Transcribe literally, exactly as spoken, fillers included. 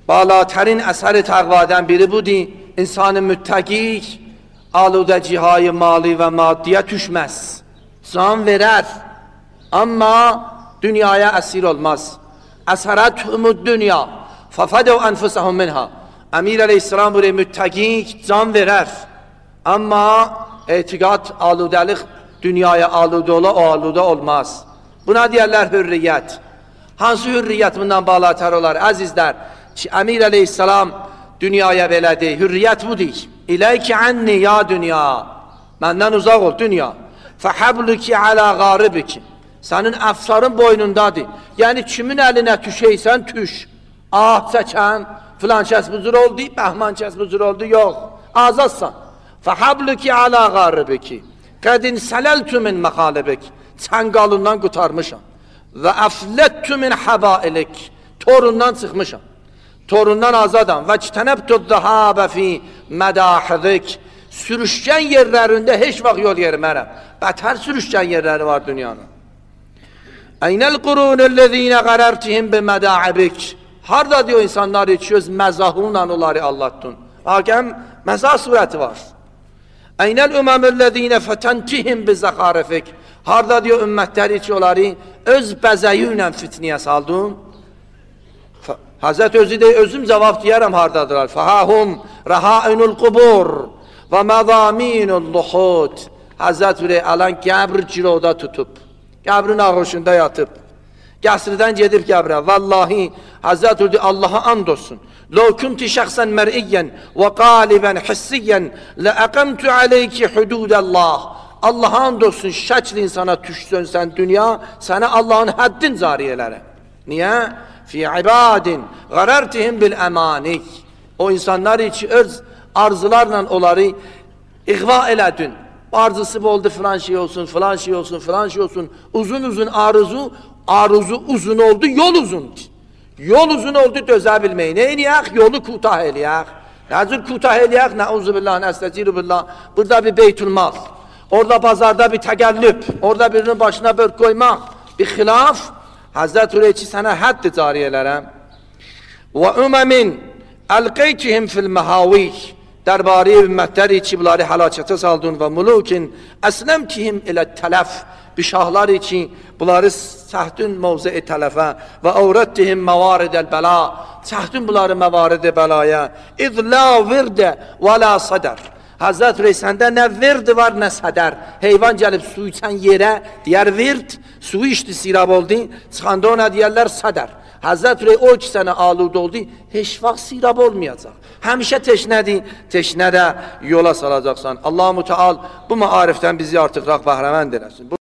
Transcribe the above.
بالاترین اثر تقواdan biri budur. İnsanı müttəqi aludəcihay mali və maddiyə düşməz. Can verər. Amma dünyaya əsir olmaz. Əsərəthumud dünya fəfədəv ənfusəhum minha. Əmir əleyhissalam buraya müttəqi can verər. Amma etiqad, aludəlik dünyaya aludə ola, o aludə olmaz. Buna deyərlər hürriyyət. Hansı hürriyyət bundan balatər olar? Əzizlər, ki Əmir əleyhissalam dünyaya belədi. Hürriyyət budur. İləyki ənni ya dünya. Məndən uzaq ol dünya. Fəhəbluki alə qaribiki. Sənin əfsarın boynundadır. Yəni kimin əlinə düşəysən düş. Ah çəkən, filan kəs bucur oldu, bəhman kəs bucur oldu, yox. Azadsan. Fəhəbluki alə qaribiki. Qədin sələltü min məxalibik. Çənqalından qutarmışam. Və əfləttü min həbailik. Torundan çıxmışam. Torundan azadam. Və kitənəbtü zəhabə fi mədahidik. Sürüşkən yerlərində heç vaxt yol yerimərəm. Bətər sürüşkən yerləri var dünyanın. Əynəl qurunəl-ləzīnə qərərtihim bi mədahibik. Harada diyor insanlar ki öz məzahunla onları anlattın. Hakem məzah surəti var. Əynəl üməməl-ləzīnə fətəntihim bi zəxarifik. Harada diyor ümmətləri ki onları öz bəzəyi ilə fitniyə saldın. Hazret özü de özüm cevap diyərəm hardadılar. Fəhəhum rəhainul qubur və məzaminul luhud. Hazret Ürey alan qəbr ciroda tutub. Qəbrin ağuşunda yatıb. Qəsrdən gedib qəbrə. Vallahi Hazret Ürey Allah'a and olsun. Ləv kunti şəxsən mər'iyyən və qalibən hissiyyən ləəqəmtü aleyki hududəllah. Allah'a and olsun şəkl insana düşsün sən dünya, sənə Allah'ın həddin cari elərəm. Niyə? Fi ibadin qarərtihim bil əmanik. O insanlar için öz arzularla onları iğva elədin. Arzusu oldu filan şey olsun, filan şey olsun, filan şey olsun. Uzun uzun arzu, arzu uzun oldu, yol uzun. Yol uzun oldu dözə bilməyin. Neyniyək? Yolu kutah eləyək. Nəzir kutah eləyək? Nəuzubillah, nəstəcirubillah. Burada bir beytülmal. Orada pazarda bir təgəllüb. Orada birinin başına börk koymaq. Bir xilaf. Hazret Ürey ki sənə hədd cari elərəm. Və üməmin əlqeytihim fil məhavik. Dərbari ümmətləri ki bunları həlakətə saldın və mulukin əsləmtihim ilə tələf. Bişahlar ki bunları səhdün mövzə-i tələfə və əvrəttihim məvaridəl bəla. Səhdün bunları məvarid-i bəlaya. İz la virdə və la sadər. Hazret Ürey səndə nə vird var, nə sədər. Heyvan gəlib su içən yerə deyər vird, su içdi, sirab oldu. Çıxanda ona deyərlər sədər. Hazret Ürey o ki sənə alud oldu, heç vaxt sirab olmayacaq. Həmişə teşnədir, teşnədə yola salacaqsan. Allah-u Teala bu maarifdən bizi artıq bəhrəmənd eləsin.